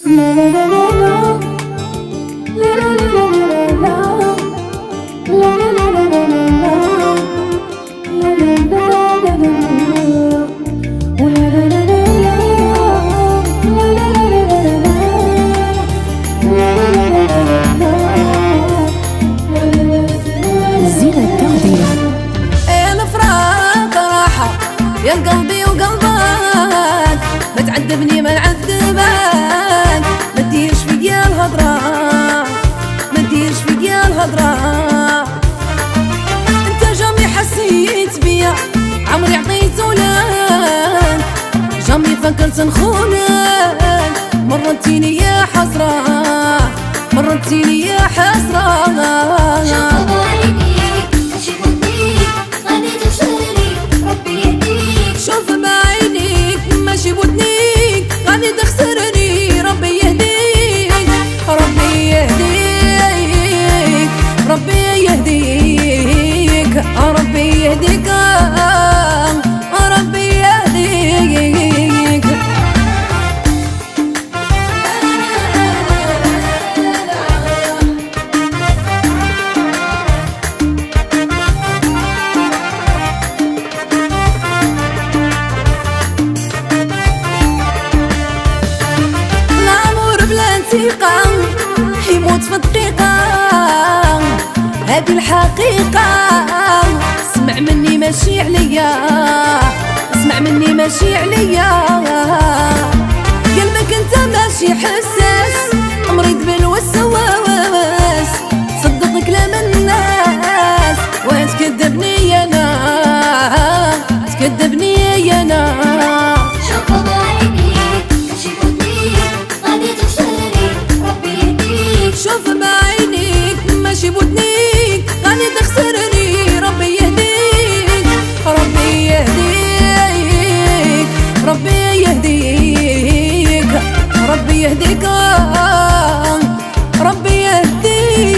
يا قلبي وقلبك ما تعذبني ما نعذبك، ما تديرش فيا الهضرة، ما تديرش فيا الهضرة. انت جامي حسيت بيا عمري عطيته لك، جامي فكرت نخونك، مرتيني يا حسرة، مرتيني يا حسرة. شوف بعينيك ماشي بودنيك غادي تخسرني، ربي يهديك، ربي يهديك، ربي يهديك، ربي يهديك، ربي يهديك. يموت في الدقيقة هذه الحقيقة، اسمع مني ماشي عليا، اسمع مني ماشي عليا. قلبك انت ماشي حساس مريض بالوسواس، صدق كلام الناس وتكذبني انا، تكذبني انا. شوف بعينيك ماشي بودنيك غادي تخسرني، ربي يهديك، ربي يهديك، ربي يهديك، ربي يهديك، ربي يهديك.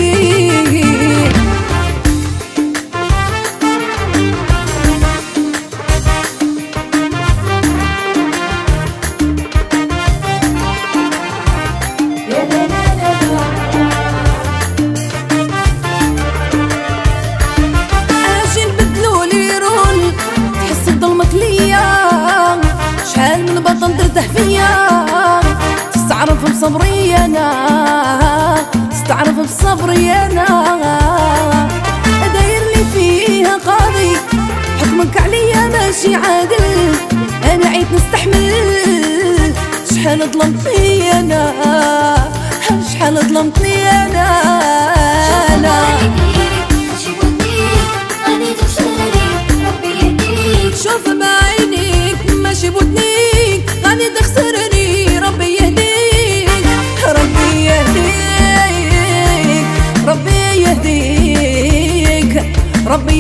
شحال من بطل درته فيا، تستعرف بصبري انا، تستعرف بصبري انا. داير لي فيها قاضي حكمك عليا ماشي عادل، انا عيت نستحمل. شحال ظلمتني انا، شحال ظلمتني انا. شوف بعينيك ماشي بودنيك غادي تخسرني، ربي يهديك، ربي يهديك، ربي يهديك، ربي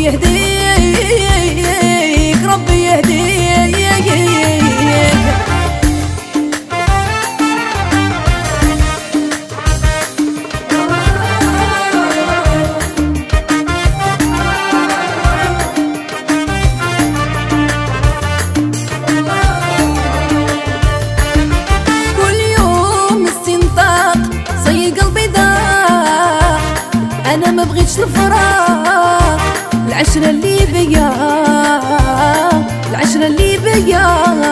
يهديك، ربي يهديك. أنا ما بغيتش الفراق، العشرة اللي بيا، العشرة اللي بيا.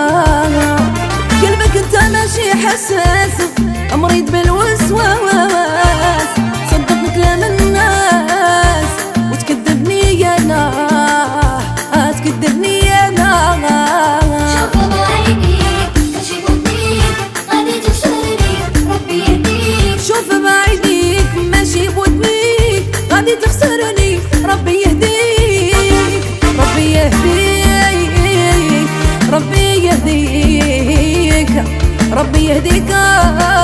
قلبك انت ماشي حساس مريض بالوسواس، صدق كلام الناس وتكذبني انا، تكذبني انا. شوف بعينيك ماشي بودنيك غادي تخسرني، ربي يهديك، شوف بعينيك ماشي بودنيك غادي تخسرني، ربي يهديك، ربي يهديك، ربي يهديك، ربي يهديك.